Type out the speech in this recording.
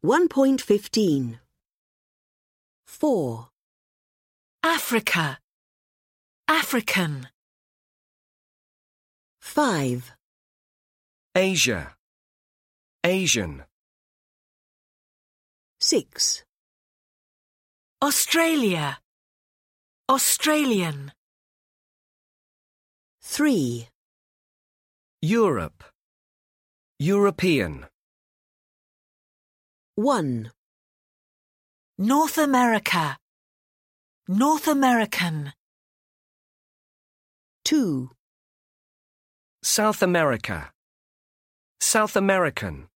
1.15. 4. Africa, African. 5. Asia, Asian. 6. Australia, Australian. 3. Europe, European. 1. North America, North American. 2. South America, South American.